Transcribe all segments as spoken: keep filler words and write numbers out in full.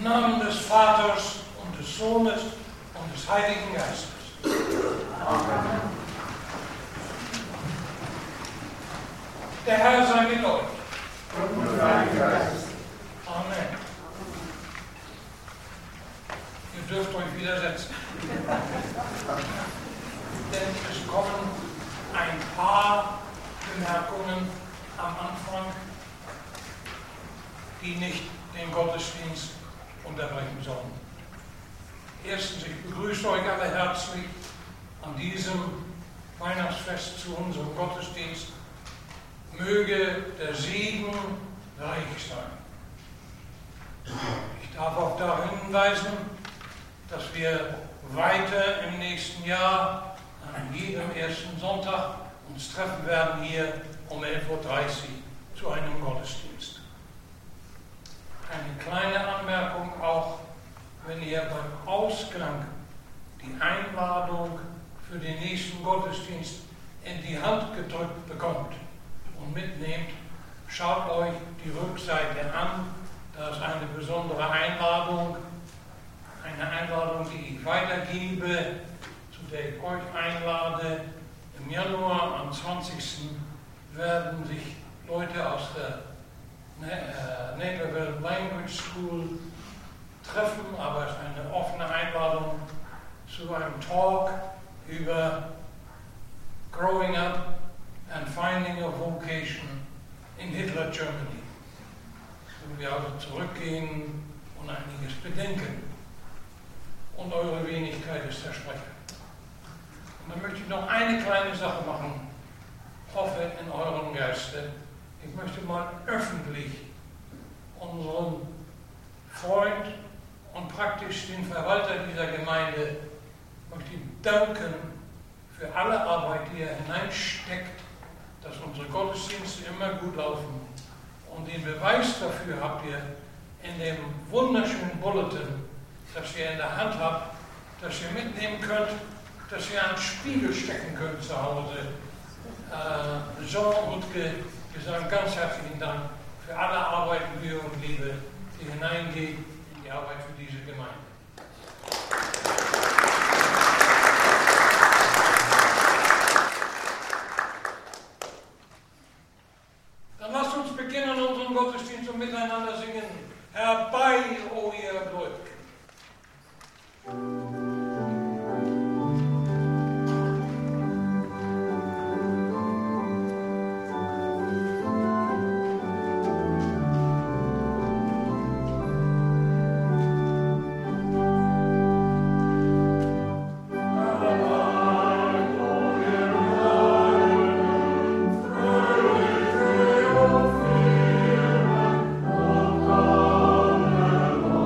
Namen des Vaters und des Sohnes und des Heiligen Geistes. Amen. Der Herr sei mit euch. Und mit deinem Geist. Amen. Ihr dürft euch wieder setzen. Denn es kommen ein paar Bemerkungen am Anfang, die nicht den Gottesdienst unterbrechen sollen. Erstens, ich begrüße euch alle herzlich an diesem Weihnachtsfest zu unserem Gottesdienst. Möge der Segen reich sein. Ich darf auch darauf hinweisen, dass wir weiter im nächsten Jahr an jedem ersten Sonntag uns treffen werden hier um elf Uhr dreißig zu einem Gottesdienst. Eine kleine Anmerkung auch, wenn ihr beim Ausgang die Einladung für den nächsten Gottesdienst in die Hand gedrückt bekommt und mitnehmt, schaut euch die Rückseite an. Da ist eine besondere Einladung, eine Einladung, die ich weitergebe, zu der ich euch einlade. Im Januar am zwanzigsten werden sich Leute aus der Naperville Language School treffen, aber es ist eine offene Einladung zu einem Talk über Growing Up and Finding a Vocation in Hitler Germany. Wenn wir also zurückgehen und einiges bedenken. Und eure Wenigkeit ist der Sprecher. Und dann möchte ich noch eine kleine Sache machen. Hoffe in eurem Geiste. Ich möchte mal öffentlich unseren Freund und praktisch den Verwalter dieser Gemeinde möchte ich danken für alle Arbeit, die er hineinsteckt, dass unsere Gottesdienste immer gut laufen. Und den Beweis dafür habt ihr in dem wunderschönen Bulletin, das ihr in der Hand habt, das ihr mitnehmen könnt, dass ihr einen Spiegel stecken könnt zu Hause. Äh, Jean Rutke, wir sagen ganz herzlichen Dank für alle Arbeit, Mühe und Liebe, die hineingeht in die Arbeit für diese Gemeinde. Dann lasst uns beginnen unseren Gottesdienst und miteinander singen. Herbei, o ihr Gläubigen. Oh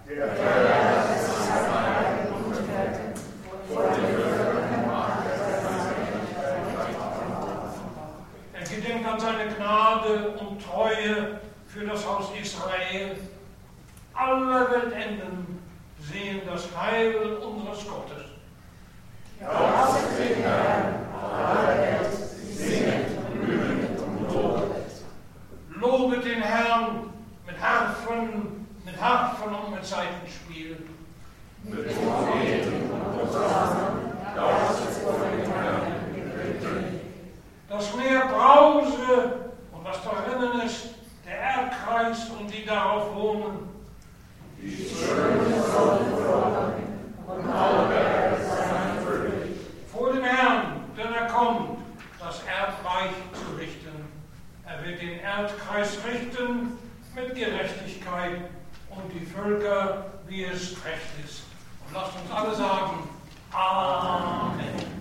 Er gedenkt an seine Gnade und Treue für das Haus Israel. Alle Weltenden sehen das Heil unseres Gottes. Jauchzet den Herrn, alle Welt, singet, rühmet und lobet. Lobet den Herrn mit Harfen, mit Harfen und mit Saitenspiel. Mit Trompeten und Posaunen, jauchzet vor dem Herrn, den König. Das Meer brause und was darin ist, der Erdkreis und die darauf wohnen. Die schöne Sonne vorhang und alle Berge seien fröhlich. Vor dem Herrn, denn er kommt, das Erdreich zu richten. Er wird den Erdkreis richten mit Gerechtigkeit und die Völker, wie es recht ist. Und lasst uns alle sagen, Amen.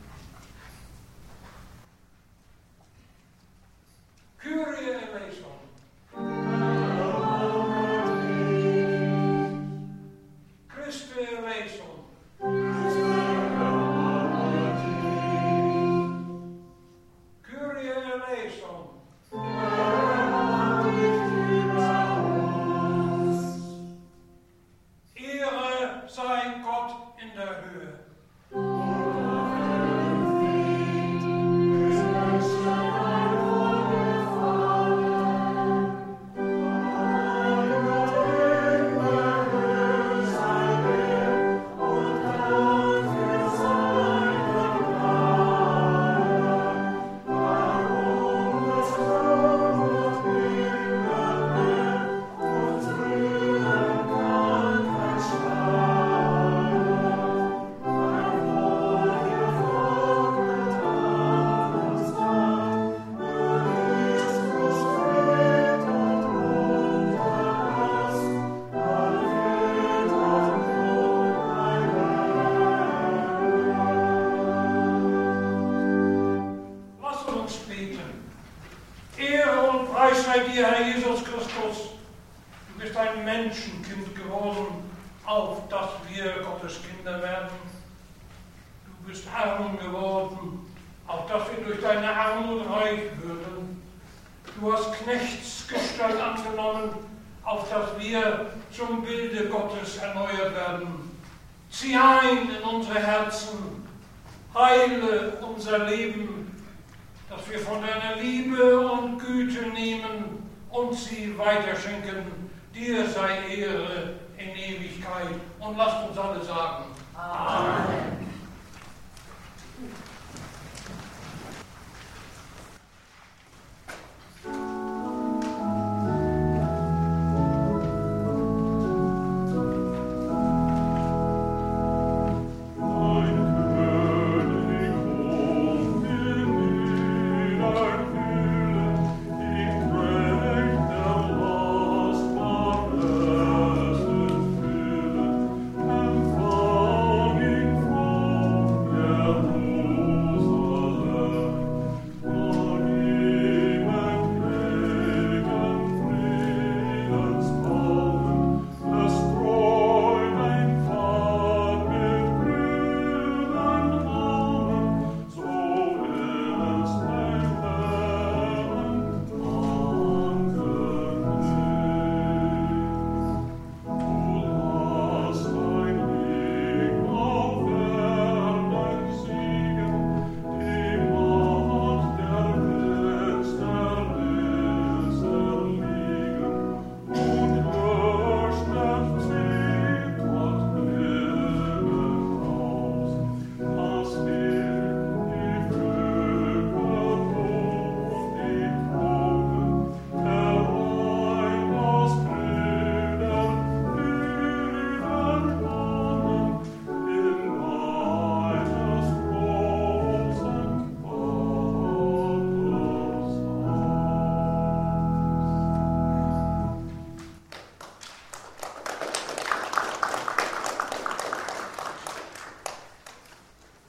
Kyrie eleison. Christe eleison. Kyrie eleison. Ehre sei Gott in der Höhe. Zieh ein in unsere Herzen, heile unser Leben, dass wir von deiner Liebe und Güte nehmen und sie weiterschenken. Dir sei Ehre in Ewigkeit. Und lasst uns alle sagen, Amen.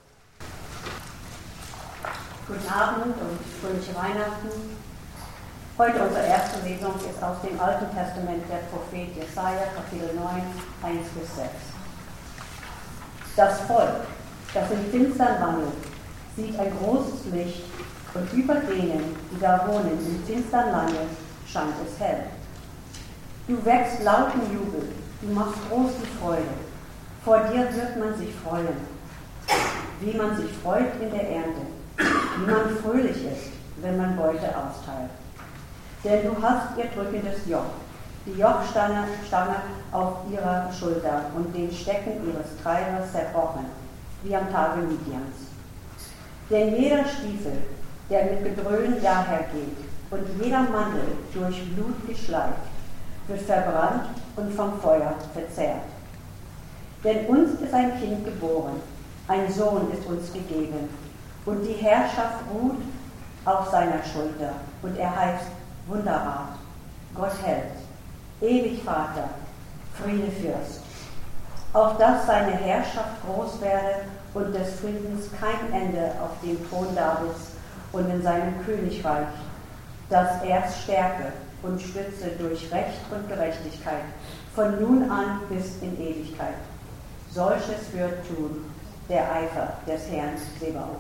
Guten Abend und fröhliche Weihnachten. Heute unsere erste Lesung ist aus dem Alten Testament der Prophet Jesaja, Kapitel neun, eins bis sechs. Das Volk, das im Finstern wandelt, sieht ein großes Licht, und über denen, die da wohnen im finstern Lande, scheint es hell. Du wächst lauten Jubel, du machst groß die Freude. Vor dir wird man sich freuen, wie man sich freut in der Ernte, wie man fröhlich ist, wenn man Beute austeilt. Denn du hast ihr drückendes Joch, die Jochstange Stange auf ihrer Schulter und den Stecken ihres Treibers zerbrochen, wie am Tage Midians. Denn jeder Stiefel, der mit Gedröhn dahergeht, und jeder Mandel durch Blut geschleift, wird verbrannt und vom Feuer verzehrt. Denn uns ist ein Kind geboren, ein Sohn ist uns gegeben, und die Herrschaft ruht auf seiner Schulter, und er heißt Wunderrat, Gott hält, ewig Vater, Friede Fürst. Auf dass seine Herrschaft groß werde und des Friedens kein Ende auf dem Thron Davids und in seinem Königreich, dass er es stärke und stütze durch Recht und Gerechtigkeit, von nun an bis in Ewigkeit. Solches wird tun der Eifer des Herrn Sebaoth.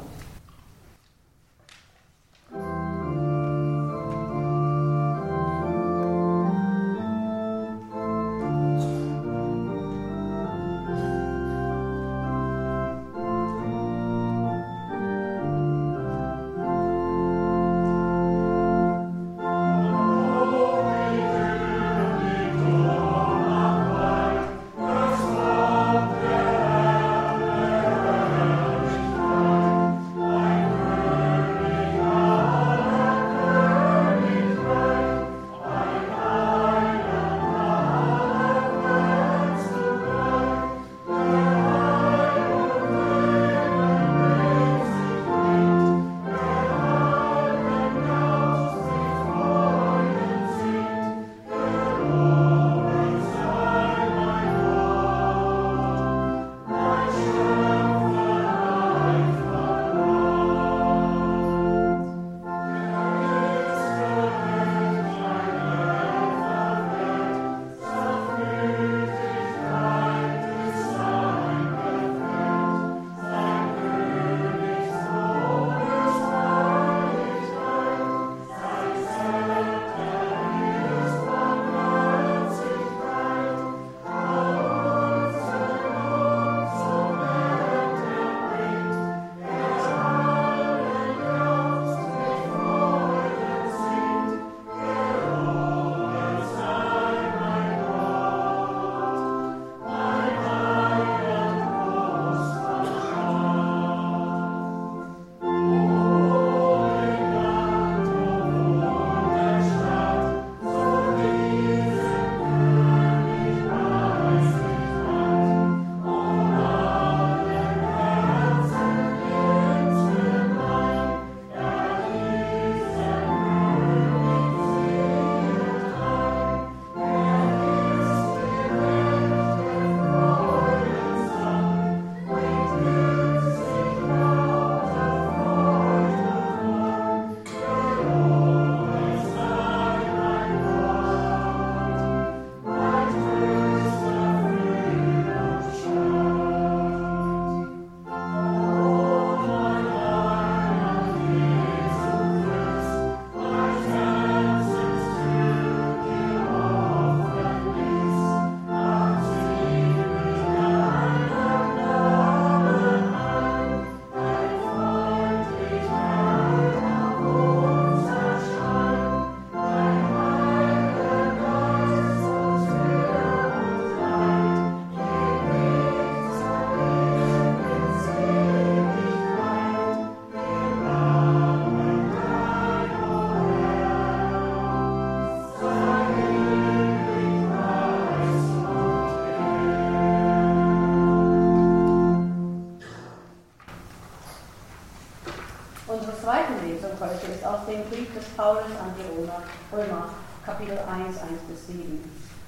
heute ist aus dem Brief des Paulus an die Römer, Römer Kapitel eins, eins bis sieben.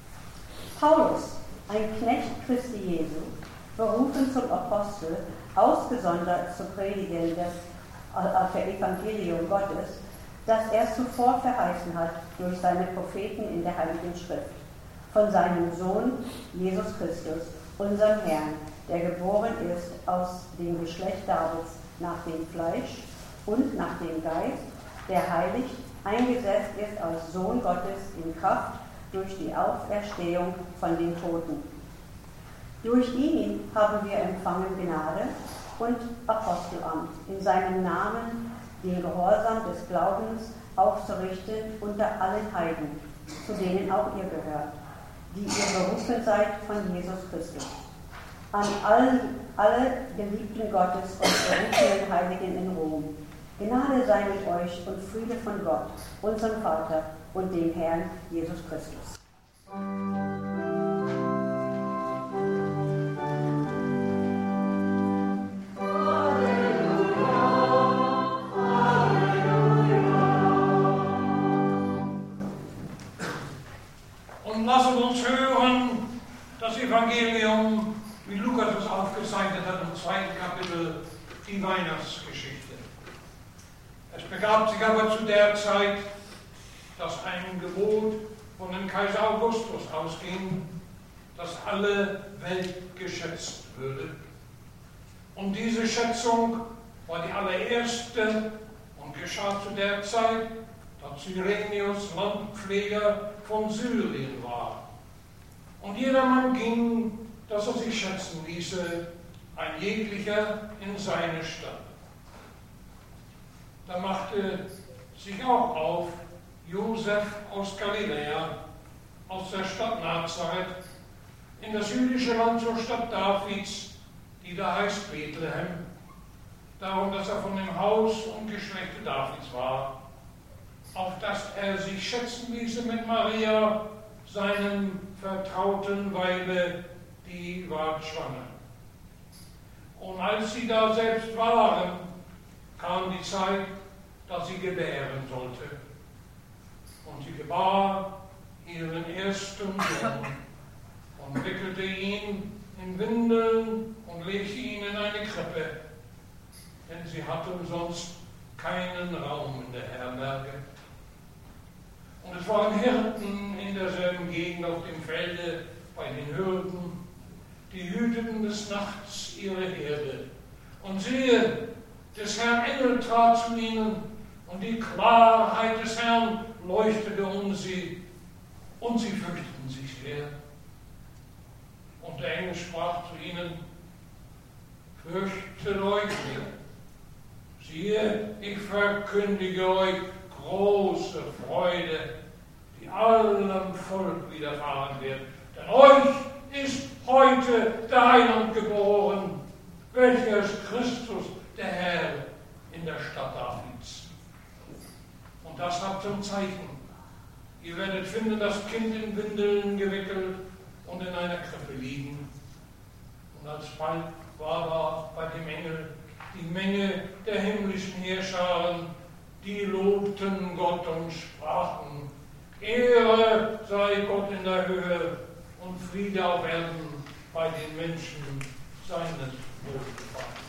Paulus, ein Knecht Christi Jesu, berufen zum Apostel, ausgesondert zu predigen das Evangelium Gottes, das er zuvor verheißen hat durch seine Propheten in der Heiligen Schrift, von seinem Sohn Jesus Christus, unserem Herrn, der geboren ist aus dem Geschlecht Davids nach dem Fleisch und nach dem Geist, der heilig eingesetzt ist als Sohn Gottes in Kraft durch die Auferstehung von den Toten. Durch ihn haben wir empfangen Gnade und Apostelamt, in seinem Namen den Gehorsam des Glaubens aufzurichten unter allen Heiden, zu denen auch ihr gehört, die ihr berufen seid von Jesus Christus. An all, alle Geliebten Gottes und berufenen Heiligen in Rom. Gnade sei mit euch und Friede von Gott, unserem Vater und dem Herrn Jesus Christus. Und lasset uns hören das Evangelium, wie Lukas es aufgezeichnet hat im zweiten Kapitel, die Weihnachtsgeschichte. Es begab sich aber zu der Zeit, dass ein Gebot von dem Kaiser Augustus ausging, dass alle Welt geschätzt würde. Und diese Schätzung war die allererste und geschah zu der Zeit, da Cyrenius Landpfleger von Syrien war. Und jedermann ging, dass er sich schätzen ließe, ein jeglicher in seine Stadt. Da machte sich auch auf Josef aus Galiläa, aus der Stadt Nazareth, in das jüdische Land zur Stadt Davids, die da heißt Bethlehem, darum, dass er von dem Haus und Geschlechte Davids war, auf dass er sich schätzen ließe mit Maria, seinem vertrauten Weibe, die war schwanger. Und als sie da selbst waren, kam die Zeit, dass sie gebären sollte. Und sie gebar ihren ersten Sohn und wickelte ihn in Windeln und legte ihn in eine Krippe, denn sie hatten sonst keinen Raum in der Herberge. Und es waren Hirten in derselben Gegend auf dem Felde bei den Hürden, die hüteten des Nachts ihre Herde. Und siehe, des Herrn Engel trat zu ihnen, und die Klarheit des Herrn leuchtete um sie, und sie fürchteten sich sehr. Und der Engel sprach zu ihnen: Fürchtet euch nicht. Siehe, ich verkündige euch große Freude, die allem Volk widerfahren wird. Denn euch ist heute der Heiland geboren, welcher ist Christus, der Herr, in der Stadt Davids. Und das habt zum Zeichen. Ihr werdet finden, das Kind in Windeln gewickelt und in einer Krippe liegen. Und alsbald war da bei dem Engel die Menge der himmlischen Heerscharen, die lobten Gott und sprachen: Ehre sei Gott in der Höhe und Friede auf Erden bei den Menschen seines Wohlgefallens.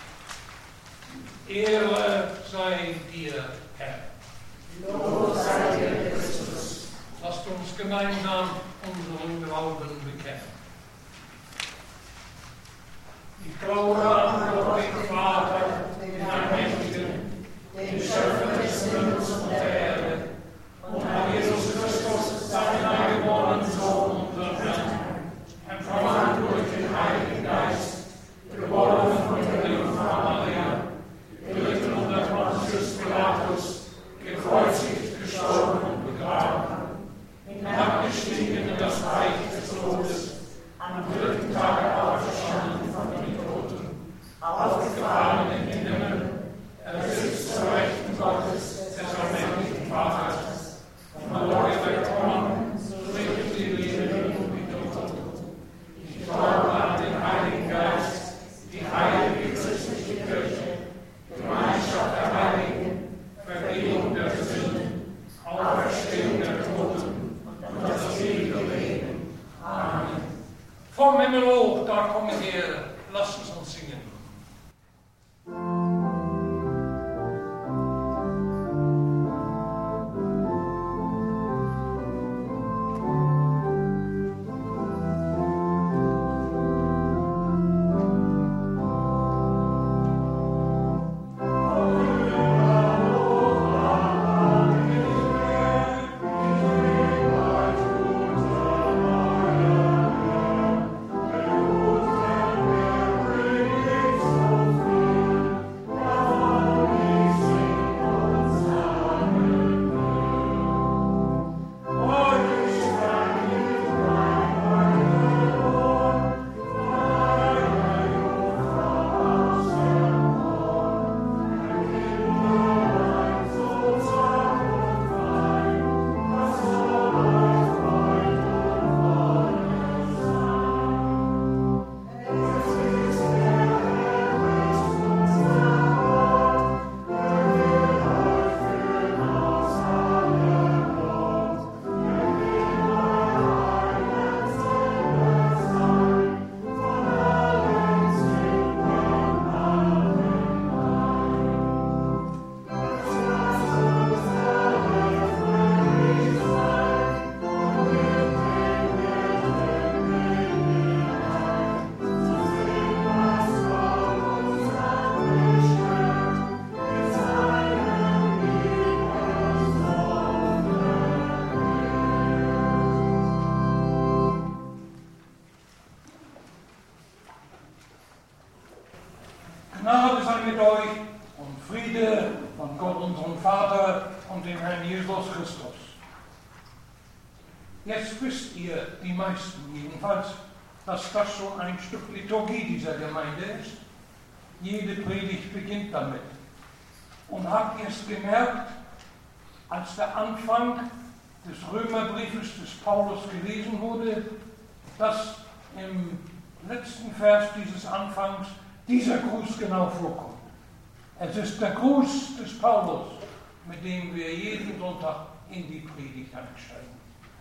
Ehre sei dir, Herr. Lob sei dir, Christus. Lasst uns gemeinsam unseren Glauben bekennen. Ich glaube an Gott, den Vater, den Allmächtigen, den Schöpfer des Himmels und der Erde, und an Jesus Christus, seinen eingeborenen Sohn, unseren Herrn, empfangen durch den Heiligen Geist, geboren von der Jungfrau Maria, gelitten unter Pontius Pilatus, gekreuzigt, gestorben und begraben, hinabgestiegen in das Reich des Todes, am dritten Tage auferstanden von den Toten, aufgefahren in den Himmel, er sitzt zur Rechten Gottes, des allmächtigen Vaters, von dort wird er kommen, so richtet die Lebenden und die Toten. Ich glaube an den Heiligen Geist, die heilige christliche Kirche, Gemeinschaft der Heiligen, Vergebung der Sünden, Auferstehung der Toten und das ewige Leben. Amen. Vom Himmel hoch, da komme ich her, lasst uns uns singen. Gnade sei mit euch und Friede von Gott, unserem Vater und dem Herrn Jesus Christus. Jetzt wisst ihr, die meisten jedenfalls, dass das schon ein Stück Liturgie dieser Gemeinde ist. Jede Predigt beginnt damit. Und habt ihr es gemerkt, als der Anfang des Römerbriefes des Paulus gelesen wurde, dass im letzten Vers dieses Anfangs dieser Gruß genau vorkommt. Es ist der Gruß des Paulus, mit dem wir jeden Sonntag in die Predigt einsteigen.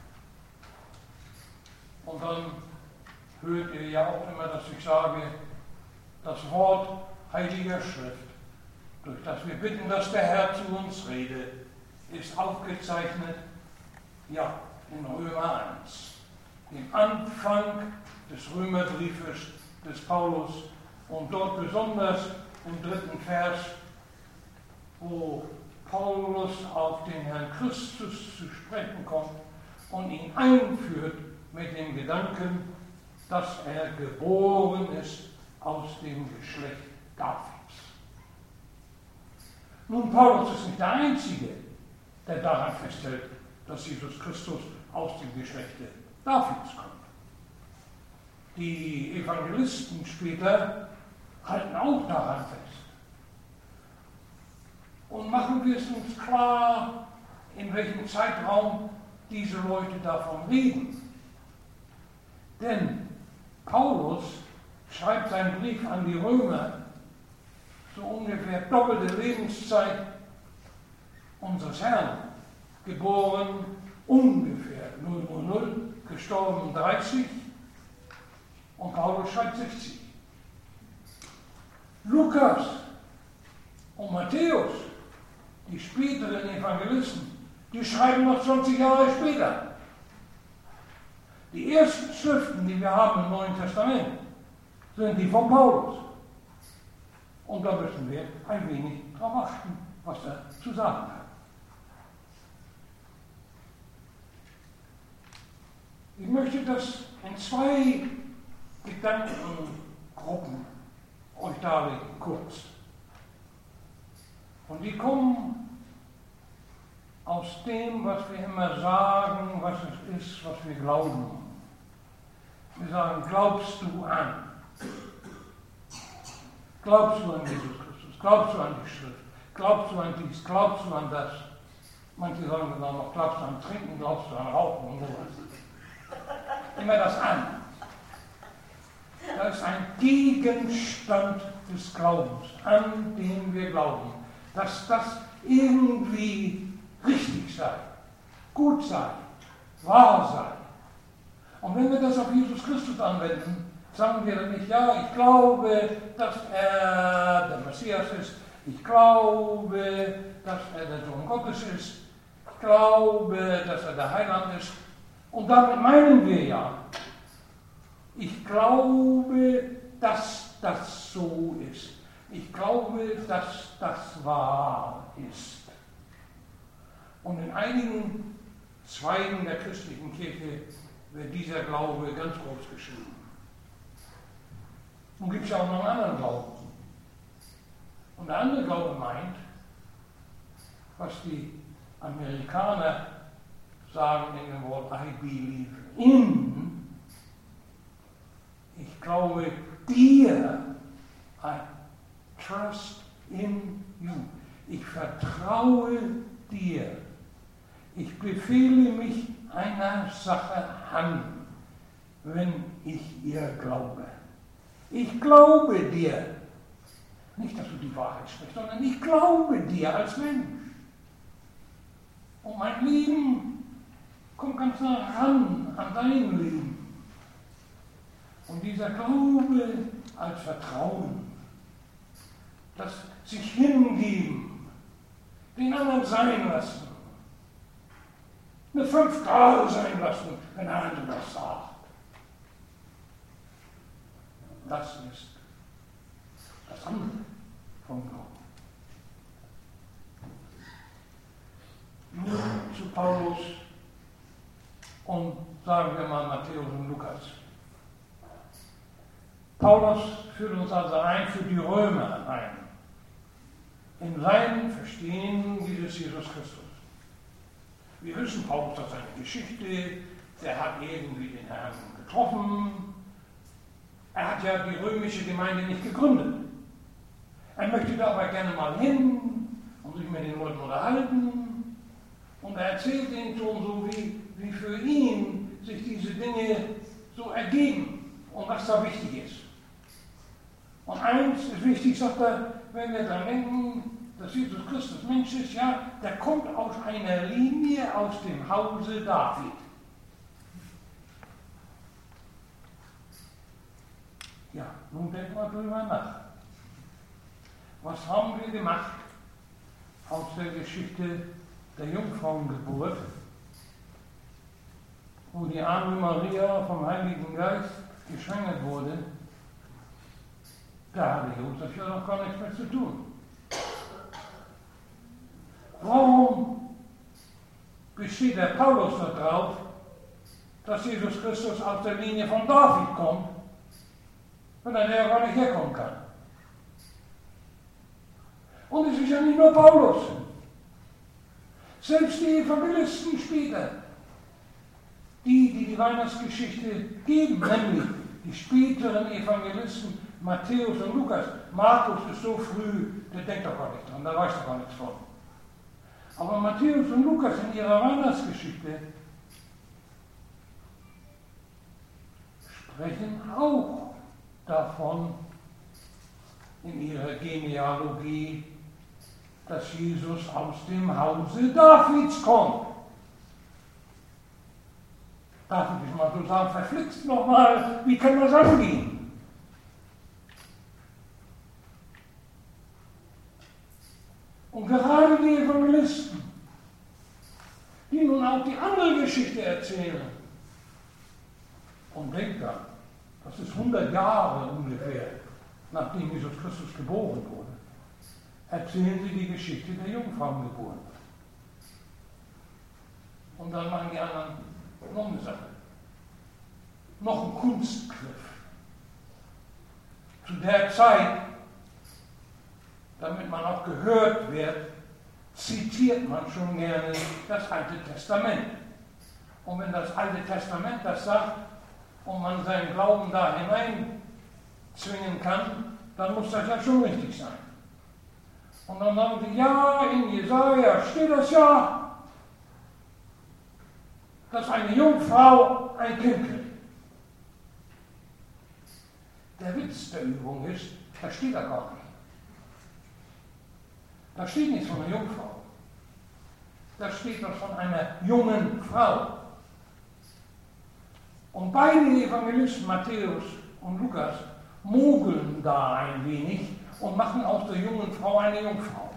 Und dann hört ihr ja auch immer, dass ich sage, das Wort Heiliger Schrift, durch das wir bitten, dass der Herr zu uns rede, ist aufgezeichnet, ja, in Römer eins, dem Anfang des Römerbriefes des Paulus und dort besonders im dritten Vers, wo Paulus auf den Herrn Christus zu sprechen kommt und ihn einführt mit dem Gedanken, dass er geboren ist aus dem Geschlecht Davids. Nun, Paulus ist nicht der Einzige, der daran festhält, dass Jesus Christus aus dem Geschlechte Davids kommt. Die Evangelisten später halten auch daran fest. Und machen wir es uns klar, in welchem Zeitraum diese Leute davon reden. Denn Paulus schreibt seinen Brief an die Römer so ungefähr doppelte Lebenszeit unseres Herrn, geboren ungefähr null null null, gestorben dreißig und Paulus schreibt sechzig. Lukas und Matthäus, die späteren Evangelisten, die schreiben noch zwanzig Jahre später. Die ersten Schriften, die wir haben im Neuen Testament, sind die von Paulus. Und da müssen wir ein wenig darauf achten, was er zu sagen hat. Ich möchte das in zwei Gedankengruppen euch darlegen, kurz. Und die kommen aus dem, was wir immer sagen, was es ist, was wir glauben. Wir sagen, glaubst du an? Glaubst du an Jesus Christus? Glaubst du an die Schrift? Glaubst du an dies? Glaubst du an das? Manche sagen dann noch, glaubst du an Trinken? Glaubst du an Rauchen und sowas? Immer das an. Das ist ein Gegenstand des Glaubens, an den wir glauben, dass das irgendwie richtig sei, gut sei, wahr sei. Und wenn wir das auf Jesus Christus anwenden, sagen wir dann nicht, ja, ich glaube, dass er der Messias ist, ich glaube, dass er der Sohn Gottes ist, ich glaube, dass er der Heiland ist. Und damit meinen wir ja, ich glaube, dass das so ist. Ich glaube, dass das wahr ist. Und in einigen Zweigen der christlichen Kirche wird dieser Glaube ganz groß geschrieben. Nun gibt es ja auch noch einen anderen Glauben. Und der andere Glaube meint, was die Amerikaner sagen in dem Wort I believe in, ich glaube dir, I trust in you. Ich vertraue dir. Ich befehle mich einer Sache an, wenn ich ihr glaube. Ich glaube dir. Nicht, dass du die Wahrheit sprichst, sondern ich glaube dir als Mensch. Und mein Leben kommt ganz nah ran an dein Leben. Und dieser Glaube als Vertrauen, das sich hingeben, den anderen sein lassen, eine fünf Grad sein lassen, wenn der andere das sagt. Das ist das andere vom Glauben. Nun zu Paulus und sagen wir mal Matthäus und Lukas. Paulus führt uns also ein für die Römer ein, in sein Verstehen dieses Jesus Christus. Wir wissen, Paulus hat seine Geschichte, der hat irgendwie den Herrn getroffen. Er hat ja die römische Gemeinde nicht gegründet. Er möchte da aber gerne mal hin und sich mit den Leuten unterhalten. Und er erzählt ihnen schon so, wie, wie für ihn sich diese Dinge so ergeben und was da wichtig ist. Und eins ist wichtig, sagt er, wenn wir daran denken, dass Jesus Christus Mensch ist, ja, der kommt aus einer Linie aus dem Hause David. Ja, nun denkt mal drüber nach. Was haben wir gemacht aus der Geschichte der Jungfrauengeburt, wo die arme Maria vom Heiligen Geist geschwängert wurde? Da hatte Josef ja noch gar nichts mehr zu tun. Warum besteht der Paulus darauf, dass Jesus Christus aus der Linie von David kommt, wenn er ja gar nicht herkommen kann? Und es ist ja nicht nur Paulus. Selbst die Evangelisten später, die, die die Weihnachtsgeschichte geben, nämlich die späteren Evangelisten Matthäus und Lukas. Markus ist so früh, der denkt doch gar nicht dran, da weiß doch gar nichts von. Aber Matthäus und Lukas in ihrer Weihnachtsgeschichte sprechen auch davon in ihrer Genealogie, dass Jesus aus dem Hause Davids kommt. Darf ich mal so sagen, verflixt nochmal, wie kann das angehen? Und gerade die Evangelisten, die nun auch die andere Geschichte erzählen, und denkt dann, das ist hundert Jahre ungefähr, nachdem Jesus Christus geboren wurde, erzählen sie die Geschichte der Jungfrauengeburt. Und dann machen die anderen noch eine Sache, noch ein Kunstgriff. Zu der Zeit, damit man auch gehört wird, zitiert man schon gerne das Alte Testament. Und wenn das Alte Testament das sagt und man seinen Glauben da hineinzwingen kann, dann muss das ja schon richtig sein. Und dann sagen sie, ja, in Jesaja steht das ja, dass eine Jungfrau ein Kind kriegt. Der Witz der Übung ist, das steht da gar nicht. Da steht nichts von einer Jungfrau. Da steht was von einer jungen Frau. Und beide Evangelisten, Matthäus und Lukas, mogeln da ein wenig und machen aus der jungen Frau eine Jungfrau.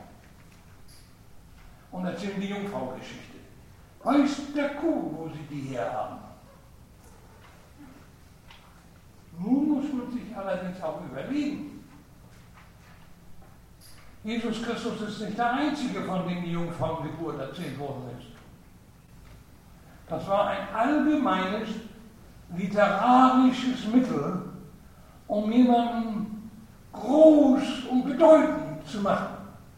Und erzählen die Jungfrau-Geschichte. Weiß der Kuh, wo sie die her haben. Nun muss man sich allerdings auch überlegen, Jesus Christus ist nicht der Einzige, von dem die Jungfrauengeburt erzählt worden ist. Das war ein allgemeines literarisches Mittel, um jemanden groß und bedeutend zu machen.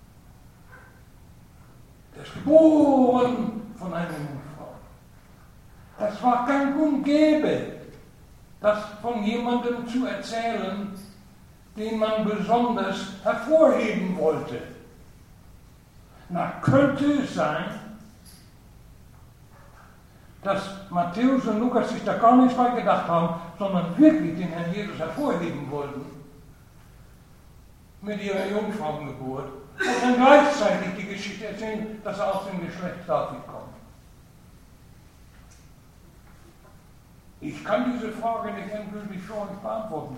Der ist geboren von einer Jungfrau. Das war gang und gäbe, das von jemandem zu erzählen, den man besonders hervorheben wollte. Na, könnte es sein, dass Matthäus und Lukas sich da gar nicht bei gedacht haben, sondern wirklich den Herrn Jesus hervorheben wollten mit ihrer Jungfrauengeburt und dann gleichzeitig die Geschichte erzählen, dass er aus dem Geschlecht David kommt. Ich kann diese Frage nicht endgültig für euch beantworten.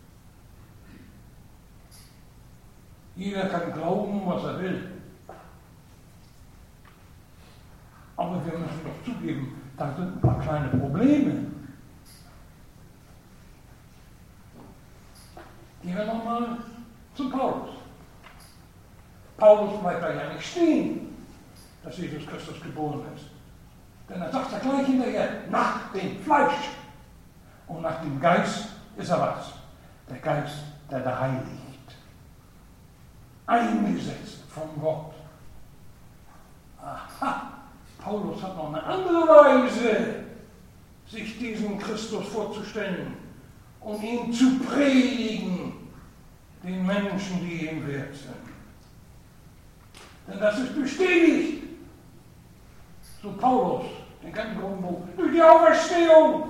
Jeder kann glauben, was er will. Aber wir müssen doch zugeben, da sind ein paar kleine Probleme. Gehen wir nochmal zum Paulus. Paulus bleibt da ja nicht stehen, dass Jesus Christus geboren ist. Denn er sagt ja gleich hinterher, nach dem Fleisch. Und nach dem Geist ist er was? der Geist, der da heiligt, eingesetzt von Gott. Aha, Paulus hat noch eine andere Weise, sich diesen Christus vorzustellen und ihn zu predigen, den Menschen, die ihm wert sind. Denn das ist bestätigt, so Paulus, den ganzen Grundbuch, durch die Auferstehung.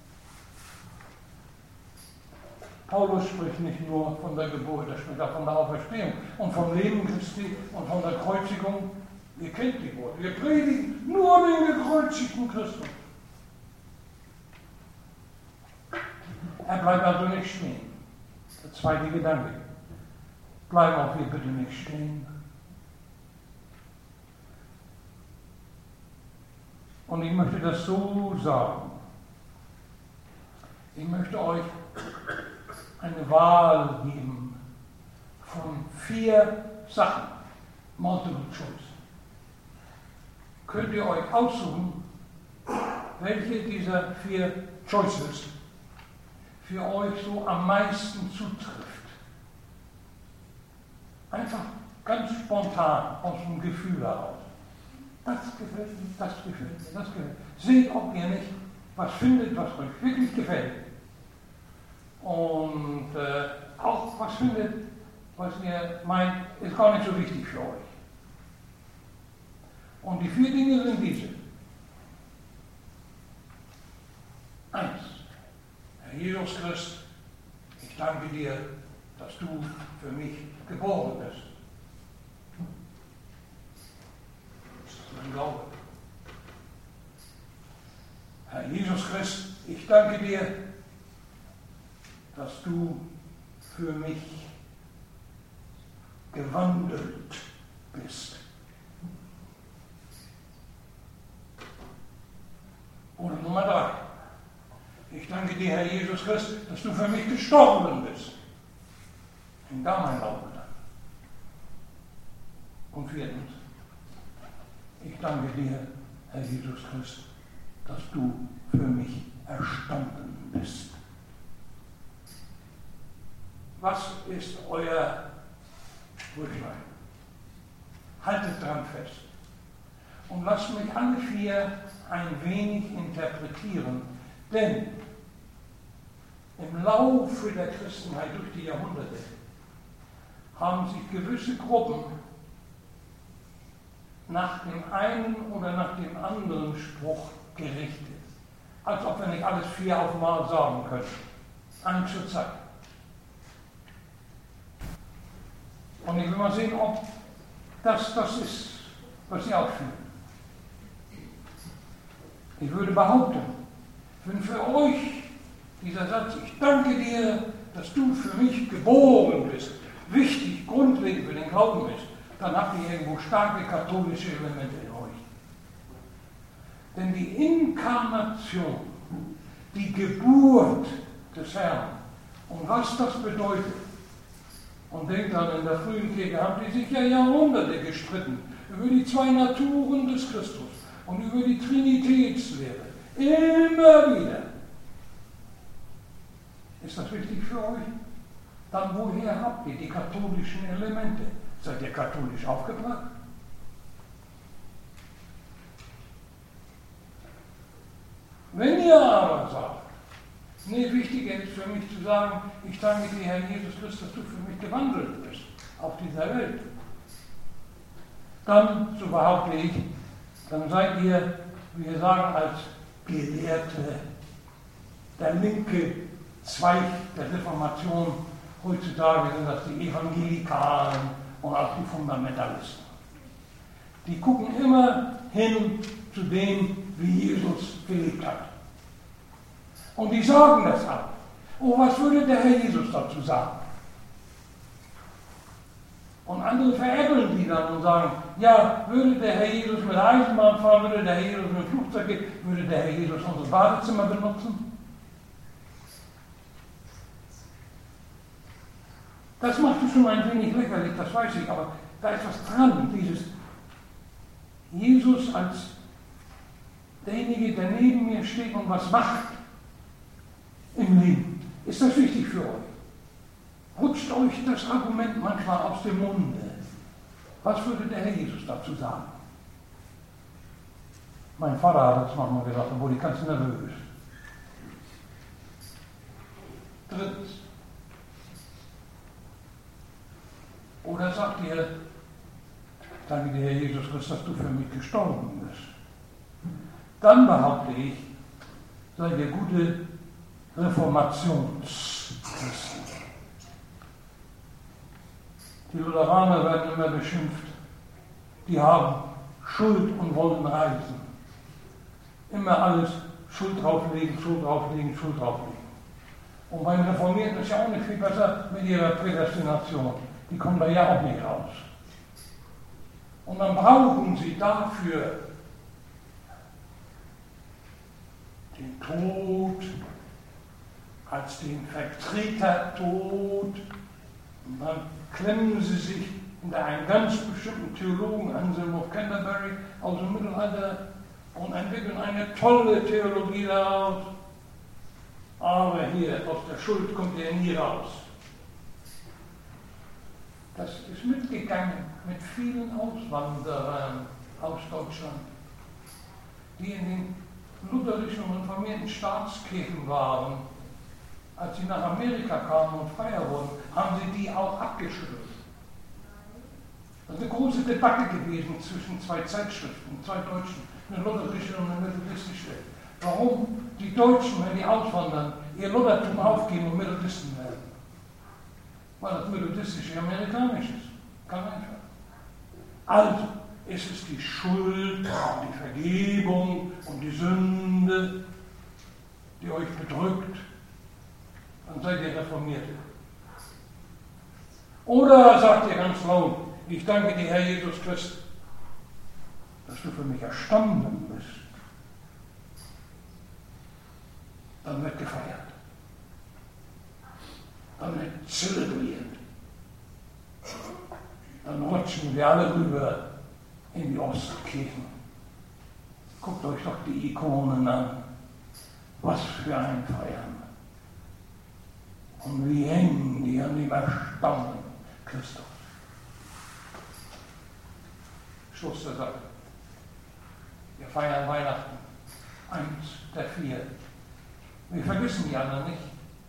Paulus spricht nicht nur von der Geburt, er spricht auch von der Auferstehung und vom Leben Christi und von der Kreuzigung. Ihr kennt die Worte. Wir predigen nur den gekreuzigten Christus. Er bleibt also nicht stehen. Der zweite Gedanke. Bleiben auch wir bitte nicht stehen. Und ich möchte das so sagen. Ich möchte euch eine Wahl geben von vier Sachen. Multiple Choice. Könnt ihr euch aussuchen, welche dieser vier Choices für euch so am meisten zutrifft. Einfach ganz spontan aus dem Gefühl heraus. Das gefällt mir, das gefällt mir, das gefällt mir. Seht, ob ihr nicht was findet, was euch wirklich gefällt. Und äh, auch was findet, was ihr meint, ist gar nicht so wichtig für euch. Und die vier Dinge sind diese. Eins. Herr Jesus Christ, ich danke dir, dass du für mich geboren bist. Das ist mein Glaube. Herr Jesus Christ, ich danke dir, dass du für mich gewandelt bist. Oder Nummer drei. Ich danke dir, Herr Jesus Christ, dass du für mich gestorben bist. Und da mein Glaube dann. Und viertens. Ich danke dir, Herr Jesus Christ, dass du für mich erstanden bist. Was ist euer Rücklein? Haltet dran fest. Und lasst mich alle vier ein wenig interpretieren, denn im Laufe der Christenheit durch die Jahrhunderte haben sich gewisse Gruppen nach dem einen oder nach dem anderen Spruch gerichtet, als ob wir nicht alles vier auf einmal sagen können, an zur Zeit. Und ich will mal sehen, ob das das ist, was sie ausführen. Ich würde behaupten, wenn für euch dieser Satz, ich danke dir, dass du für mich geboren bist, wichtig, grundlegend für den Glauben ist, dann habt ihr irgendwo starke katholische Elemente in euch. Denn die Inkarnation, die Geburt des Herrn und was das bedeutet, und denkt dann, in der frühen Kirche haben die sich ja Jahrhunderte gestritten über die zwei Naturen des Christus und über die Trinitätslehre. Immer wieder. Ist das wichtig für euch? Dann woher habt ihr die katholischen Elemente? Seid ihr katholisch aufgebracht? Wenn ihr aber sagt, nee, wichtiger ist für mich zu sagen, ich danke dir, Herr Jesus Christus, dass du für mich gewandelt bist auf dieser Welt. Dann, so behaupte ich, dann seid ihr, wie wir sagen, als Gelehrte, der linke Zweig der Reformation. Heutzutage sind das die Evangelikalen und auch die Fundamentalisten. Die gucken immer hin zu dem, wie Jesus gelebt hat. Und die sagen das auch. Oh, was würde der Herr Jesus dazu sagen? Und andere veräppeln die dann und sagen, ja, würde der Herr Jesus mit der Eisenbahn fahren, würde der Herr Jesus mit dem Flugzeug gehen, würde der Herr Jesus unser Badezimmer benutzen? Das macht es schon ein wenig lächerlich, das weiß ich, aber da ist was dran, dieses Jesus als derjenige, der neben mir steht und was macht im Leben. Ist das wichtig für euch? rutscht euch das Argument manchmal aus dem Munde. Was würde der Herr Jesus dazu sagen? Mein Vater hat das manchmal gesagt, obwohl ich ganz nervös. Drittens. Oder sagt ihr, danke dir, Herr Jesus Christus, dass du für mich gestorben bist. Dann behaupte ich, seid ihr gute Reformationschristen. Die Lutheraner werden immer beschimpft, die haben Schuld und wollen reisen. Immer alles Schuld drauflegen, Schuld drauflegen, Schuld drauflegen. Und beim Reformierten ist ja auch nicht viel besser mit ihrer Prädestination. Die kommen da ja auch nicht raus. Und dann brauchen sie dafür den Tod als den Vertretertod. Und dann klemmen sie sich hinter einen ganz bestimmten Theologen, Anselm of Canterbury, aus dem Mittelalter und entwickeln eine tolle Theologie daraus. Aber hier, aus der Schuld kommt ihr nie raus. Das ist mitgegangen mit vielen Auswanderern aus Deutschland, die in den lutherischen und reformierten Staatskirchen waren. Als sie nach Amerika kamen und freier wurden, haben sie die auch abgeschüttelt. Das ist eine große Debatte gewesen zwischen zwei Zeitschriften, zwei deutschen, eine lutherische und eine methodistische. Warum die Deutschen, wenn die auswandern, ihr Luthertum aufgeben und Methodisten werden? Weil das methodistische amerikanisch ist. Ganz einfach. Also ist es die Schuld und die Vergebung und die Sünde, die euch bedrückt. Dann seid ihr Reformierte. Oder sagt ihr ganz laut, ich danke dir, Herr Jesus Christus, dass du für mich erstanden bist. Dann wird gefeiert. Dann wird zelebriert. Dann rutschen wir alle rüber in die Ostkirchen. Guckt euch doch die Ikonen an. Was für ein Feiern. Und wie hängen die an dem Erstaunen Christus. Schluss der Sache. Wir feiern Weihnachten. Eins der vier. Wir vergessen die anderen nicht.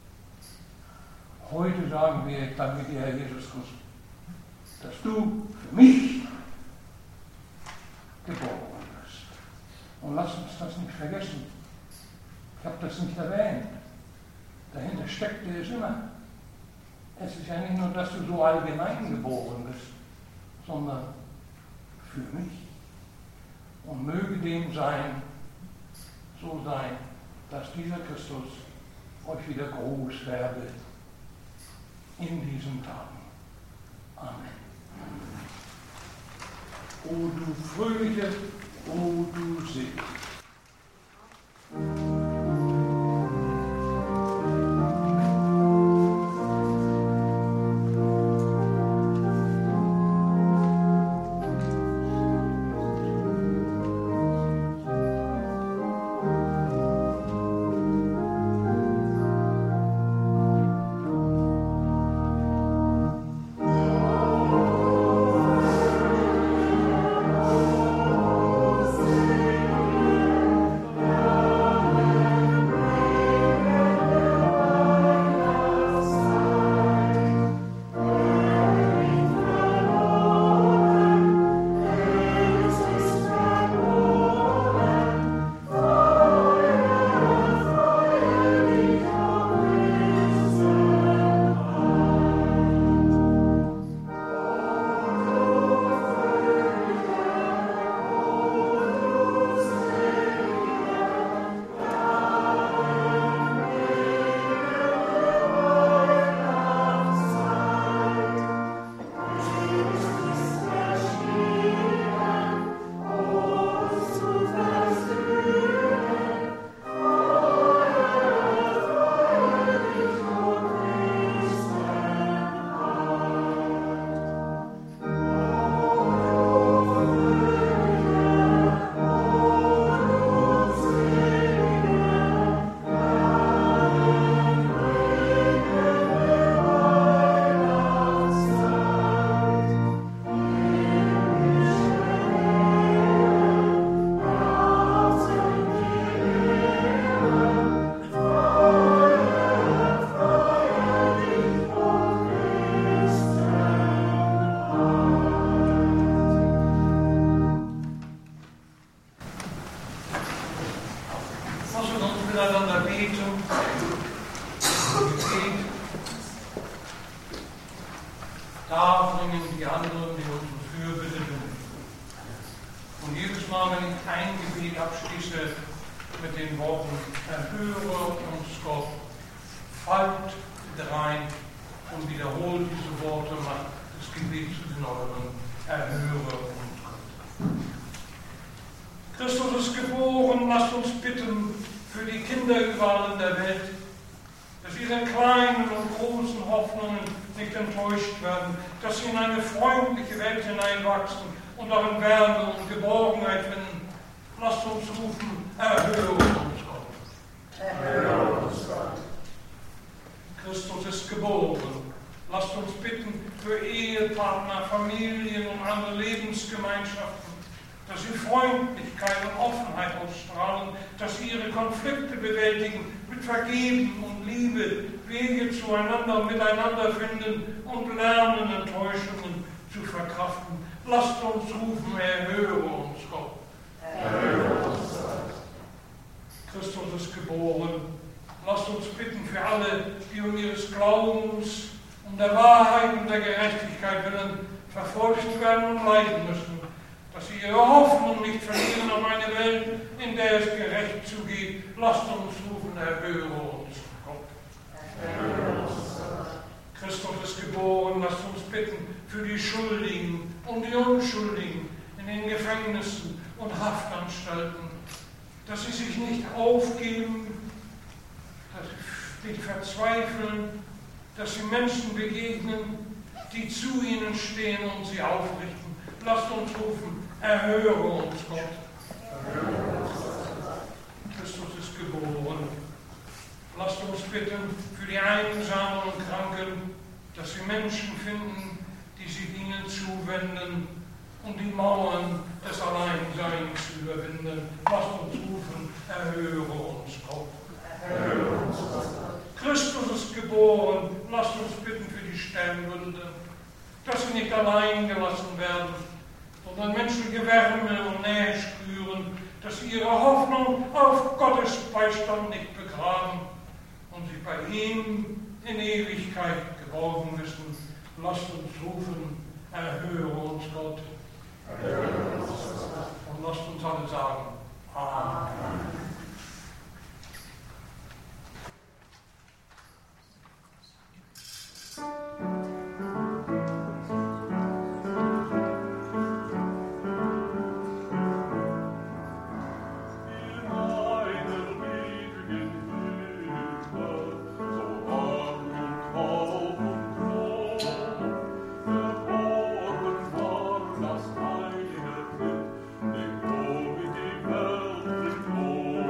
Heute sagen wir, ich danke dir, Herr Jesus Christus, dass du für mich geboren bist. Und lass uns das nicht vergessen. Ich habe das nicht erwähnt. Dahinter steckte es immer. Es ist ja nicht nur, dass du so allgemein geboren bist, sondern für mich. Und möge dem sein, so sein, dass dieser Christus euch wieder groß werde in diesen Tagen. Amen. O du fröhliche, o du Selig. Thank you. darbringen die anderen, die uns um Fürbitte bitten. Und jedes Mal, wenn ich ein Gebet abschließe mit den Worten, erhöre uns Gott, fallt rein und wiederholt diese Worte, macht das Gebet zu den euren, erhöre uns Gott. Christus ist geboren, lasst uns bitten für die Kinder überall in der Welt, dass ihre kleinen und großen Hoffnungen nicht enttäuscht werden, dass sie in eine freundliche Welt hineinwachsen und darin Wärme und Geborgenheit finden. Lasst uns rufen, erhöre uns Gott. Erhöre uns Gott. Christus ist geboren. Lasst uns bitten für Ehepartner, Familien und andere Lebensgemeinschaften, dass sie Freundlichkeit und Offenheit ausstrahlen, dass sie ihre Konflikte bewältigen, mit Vergeben und Liebe Wege zueinander und miteinander finden und lernen, Enttäuschungen zu verkraften. Lasst uns rufen, erhöre uns Gott. Erhöre uns Gott. Christus ist geboren. Lasst uns bitten für alle, die um ihres Glaubens, um der Wahrheit und der Gerechtigkeit willen verfolgt werden und leiden müssen, dass sie ihre Hoffnung nicht verlieren auf eine Welt, in der es gerecht zugeht. Lasst uns rufen, erhöre uns Gott. Erhöre uns Gott. Christus ist geboren. Lasst uns bitten für die Schuldigen und die Unschuldigen in den Gefängnissen und Haftanstalten, dass sie sich nicht aufgeben, dass sie nicht verzweifeln, dass sie Menschen begegnen, die zu ihnen stehen und sie aufrichten. Lasst uns rufen, erhöre uns Gott. Erhöre uns Gott. Christus ist geboren. Lasst uns bitten für die Einsamen und Kranken, dass sie Menschen finden, die sich ihnen zuwenden, um die Mauern des Alleinseins zu überwinden. Lasst uns rufen, erhöre uns Gott. Erhöre uns Gott. Christus ist geboren. Lasst uns bitten für die Sterbenden, dass sie nicht allein gelassen werden, sondern menschliche Wärme und Nähe spüren, dass sie ihre Hoffnung auf Gottes Beistand nicht begraben und sich bei ihm in Ewigkeit geborgen wissen. Lasst uns rufen, erhöre uns Gott. Erhöre uns Gott. Und lasst uns alle sagen, Amen. Oh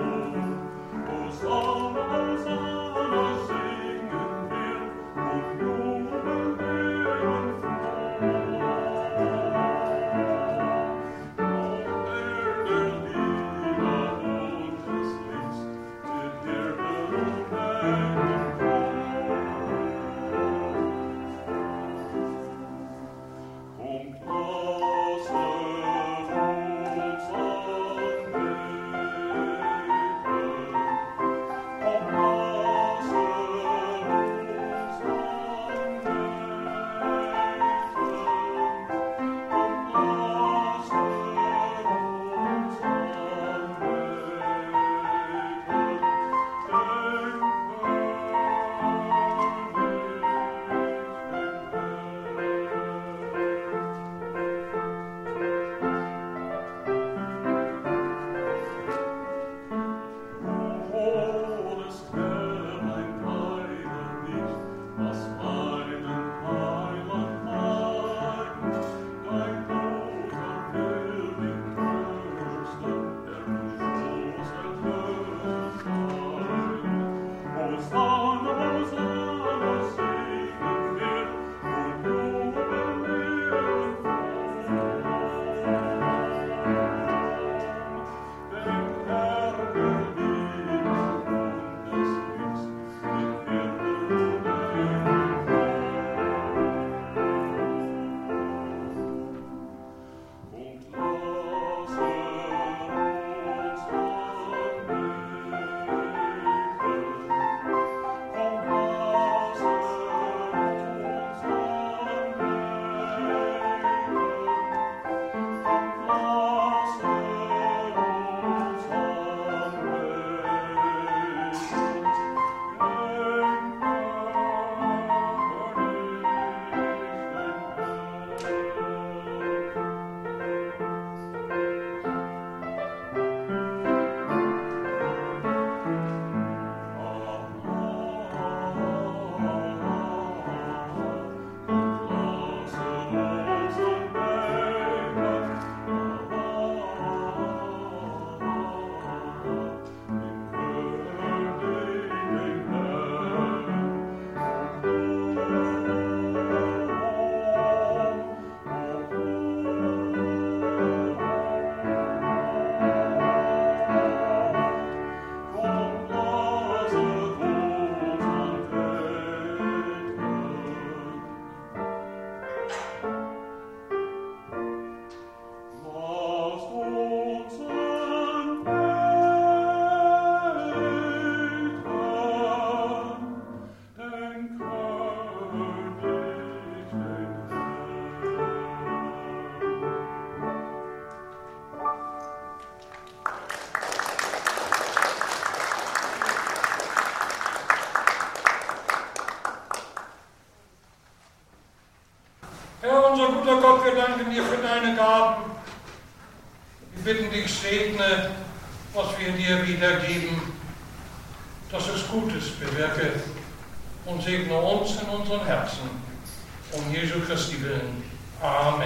Herr, unser guter Gott, wir danken dir für deine Gaben. Wir bitten dich, segne, was wir dir wiedergeben, dass es Gutes bewirke und segne uns in unseren Herzen. Um Jesu Christi willen. Amen.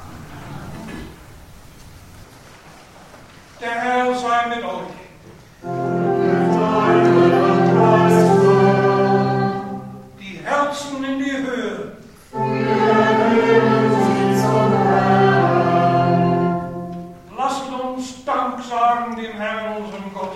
Der Herr sei mit euch. Die Herzen in die Höhe. Lasst uns Dank sagen dem Herrn, unserem Gott.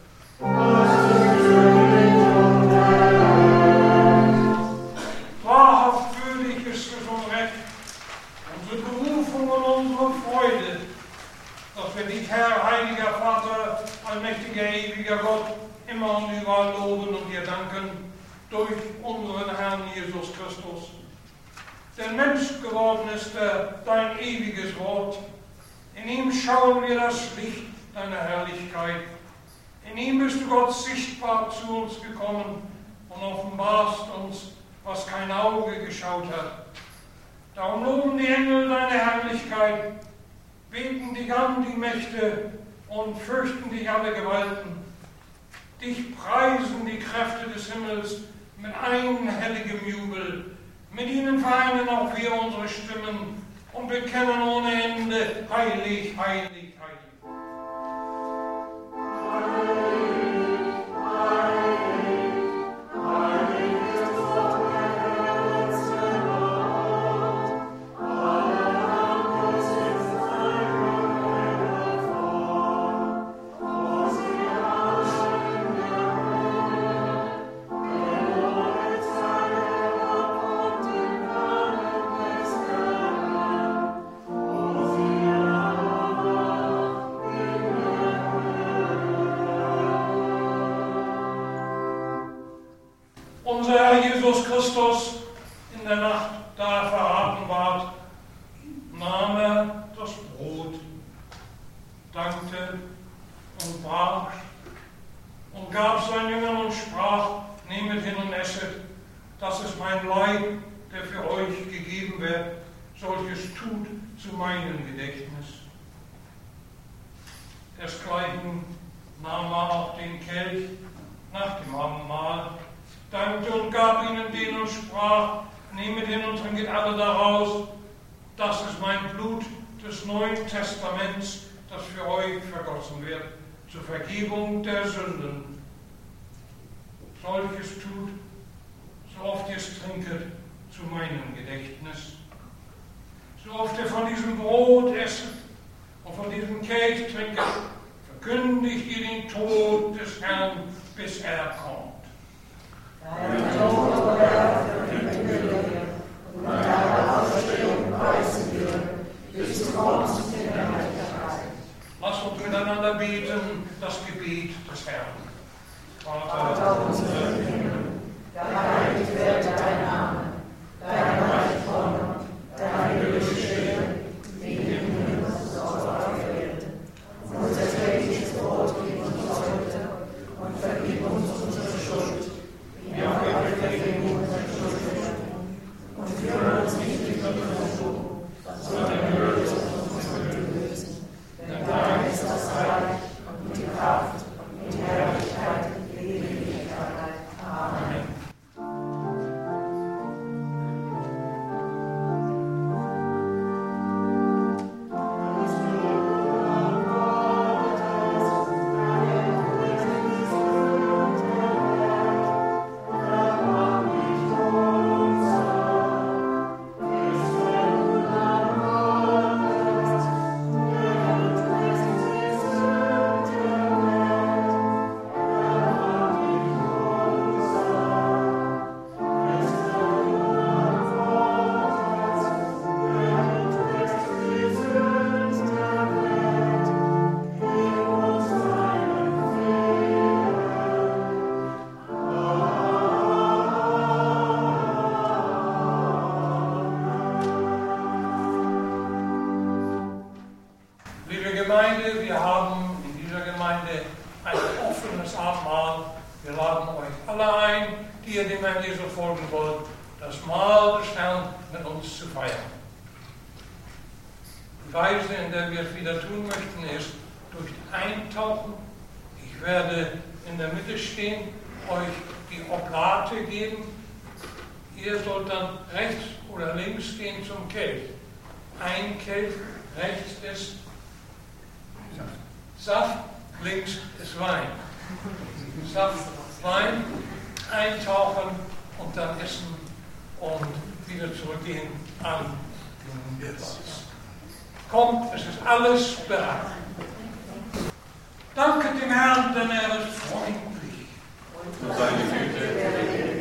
Wahrhaft würdig ist es und recht, unsere Berufung und unsere Freude, dass wir dich, Herr, heiliger Vater, allmächtiger, ewiger Gott, immer und überall loben und dir danken, durch unseren Herrn Jesus Christus. Denn Mensch geworden ist er, dein ewiges Wort. In ihm schauen wir das Licht deiner Herrlichkeit. In ihm bist du, Gott, sichtbar zu uns gekommen und offenbarst uns, was kein Auge geschaut hat. Darum loben die Engel deine Herrlichkeit, beten dich an die Mächte und fürchten dich alle Gewalten. Dich preisen die Kräfte des Himmels mit einhelligem Jubel. Mit ihnen vereinen auch wir unsere Stimmen und bekennen ohne Ende, heilig, heilig, heilig. Unser Herr Jesus Christus in der Nacht, da er verraten ward, nahm er das Brot, dankte und brach und gab seinen Jüngern und sprach: Nehmet hin und esset, das ist mein Leib, der für euch gegeben wird, solches tut zu meinem Gedächtnis. Desgleichen nahm er auch den Kelch nach dem Abendmahl, dankte und gab ihnen den und sprach: Nehmet hin und trinket alle daraus, das ist mein Blut des Neuen Testaments, das für euch vergossen wird, zur Vergebung der Sünden. Solches tut, so oft ihr es trinket, zu meinem Gedächtnis. So oft ihr von diesem Brot esset und von diesem Kelch trinket, verkündigt ihr den Tod des Herrn, bis er kommt. Dein Tod, Herr, verkünden wir, und deine Auferstehung preisen wir, bis du kommst in der Herrlichkeit. Lasst uns miteinander beten, das Gebet des Herrn. Vater unser im Himmel, geheiligt werde dein Name, dein Reich komme, dein Wille geschehe, wie im Himmel so auf der Erde. Unser tägliches Brot gib uns heute und vergib uns unsere Schuld, wie auch wir vergeben unseren Schuldigern. Und führe uns nicht in Versuchung, sondern löse uns von dem Bösen. Denn dein ist das Reich und die Kraft und die Herrlichkeit in Ewigkeit. Amen. Gemeinde, wir haben in dieser Gemeinde ein offenes Abendmahl. Wir laden euch alle ein, die ihr dem Herrn Jesus folgen wollt, das Mahl des Herrn mit uns zu feiern. Die Weise, in der wir es wieder tun möchten, ist durch Eintauchen. Ich werde in der Mitte stehen, euch die Oblate geben. Ihr sollt dann rechts oder links stehen zum Kelch. Ein Kelch, rechts ist Saft, links ist Wein. Saft, Wein, eintauchen und dann essen und wieder zurückgehen an den Bierplatz. Kommt, es ist alles bereit. Danke dem Herrn, denn er ist freundlich. Und seine Güte.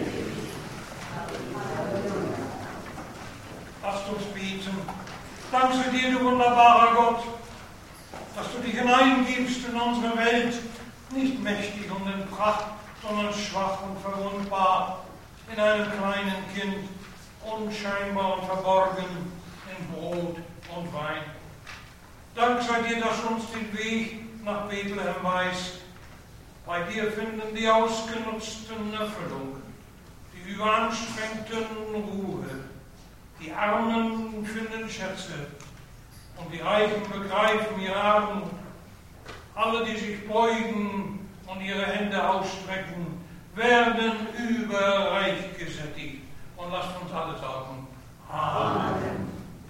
Lasst uns beten. Dank sei dir, du wunderbarer Gott, dass du dich hineingibst in unsere Welt, nicht mächtig und in Pracht, sondern schwach und verwundbar, in einem kleinen Kind, unscheinbar und verborgen in Brot und Wein. Dank sei dir, dass du uns den Weg nach Bethlehem weist. Bei dir finden die Ausgenutzten Erfüllung, die Überanstrengten Ruhe, die Armen finden Schätze und die Reichen begreifen ihre Armut. Alle, die sich beugen und ihre Hände ausstrecken, werden überreich gesättigt. Und lasst uns alle sagen, Amen.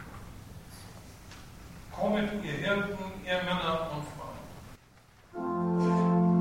Kommet, ihr Hirten, ihr Männer und Frauen.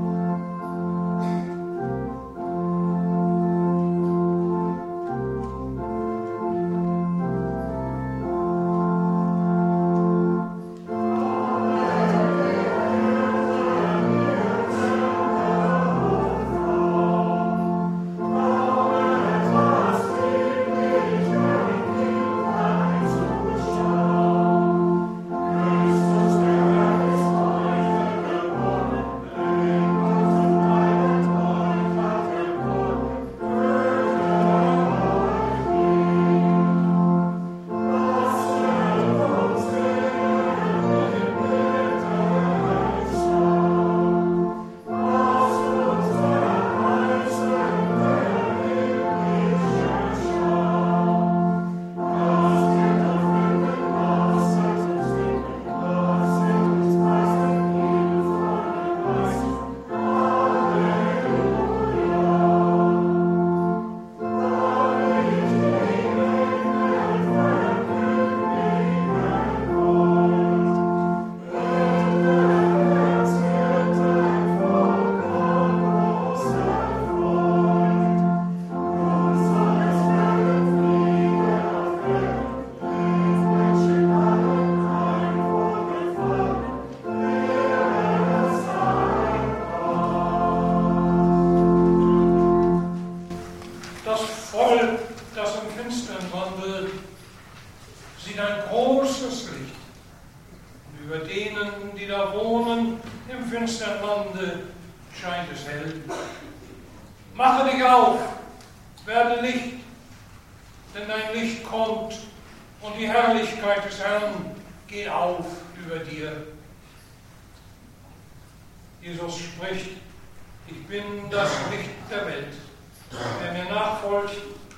Jesus spricht, ich bin das Licht der Welt. Wer mir nachfolgt,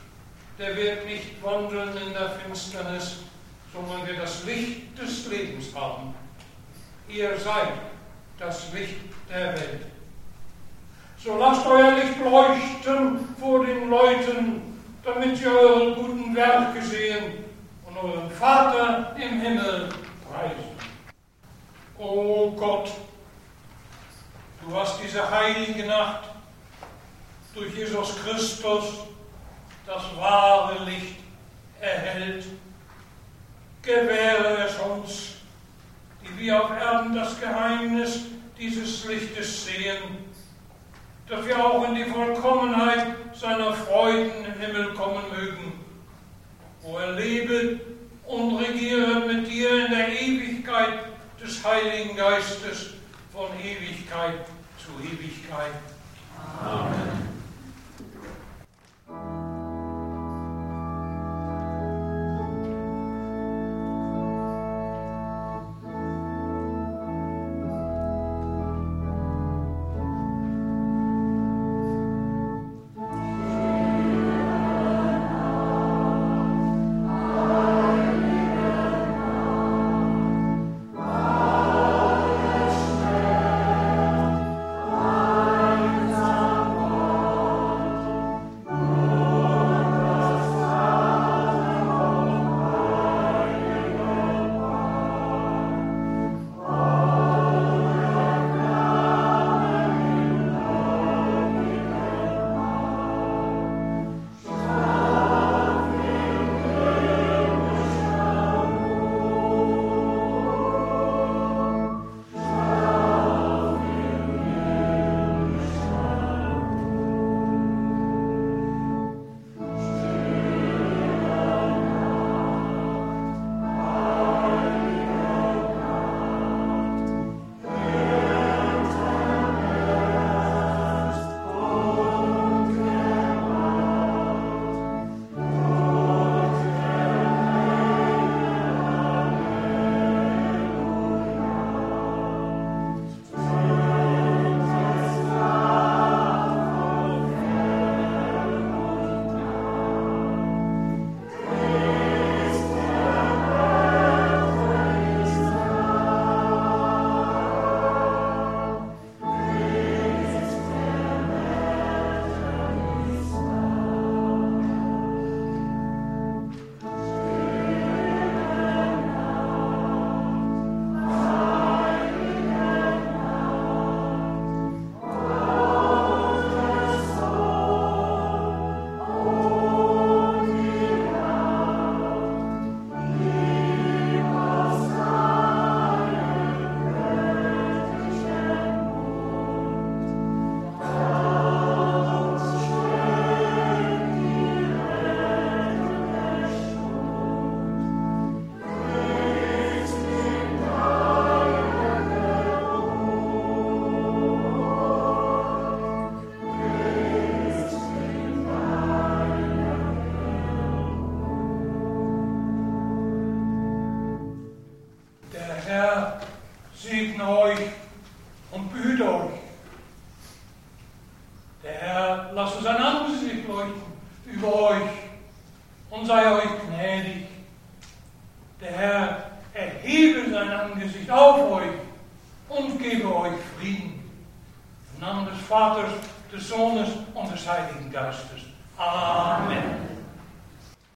der wird nicht wandeln in der Finsternis, sondern wird das Licht des Lebens haben. Ihr seid das Licht der Welt. So lasst euer Licht leuchten vor den Leuten, damit sie eure guten Werke sehen und euren Vater im Himmel preisen. O Gott, du hast diese heilige Nacht durch Jesus Christus, das wahre Licht, erhellt. Gewähre es uns, die wir auf Erden das Geheimnis dieses Lichtes sehen, dass wir auch in die Vollkommenheit seiner Freuden im Himmel kommen mögen, wo er lebe und regiere mit dir in der Ewigkeit des Heiligen Geistes von Ewigkeit zu Ewigkeit. Amen. und sei euch gnädig. Der Herr erhebe sein Angesicht auf euch und gebe euch Frieden. Im Namen des Vaters, des Sohnes und des Heiligen Geistes. Amen.